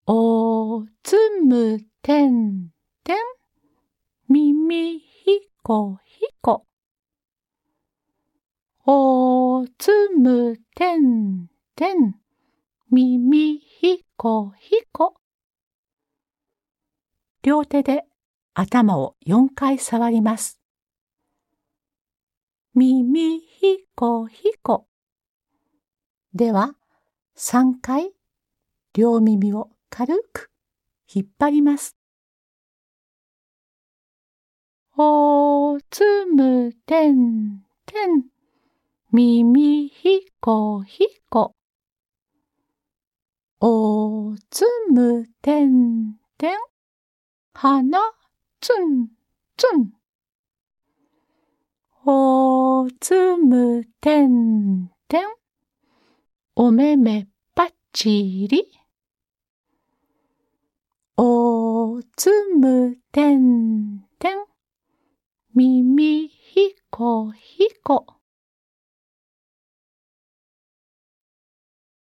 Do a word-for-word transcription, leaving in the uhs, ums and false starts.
おつむてんてん、耳ひこひこ。おつむてんてん、耳ひこひこ。両手で頭をよんかい触ります。耳ひこひこ。では、さんかい両耳を軽く引っ張ります。おつむてんてん、耳ひこひこ。おつむてんてん、鼻つんつん。おつむてんてん、お目目ぱっちり。おつむてんてん、耳ひこひこ。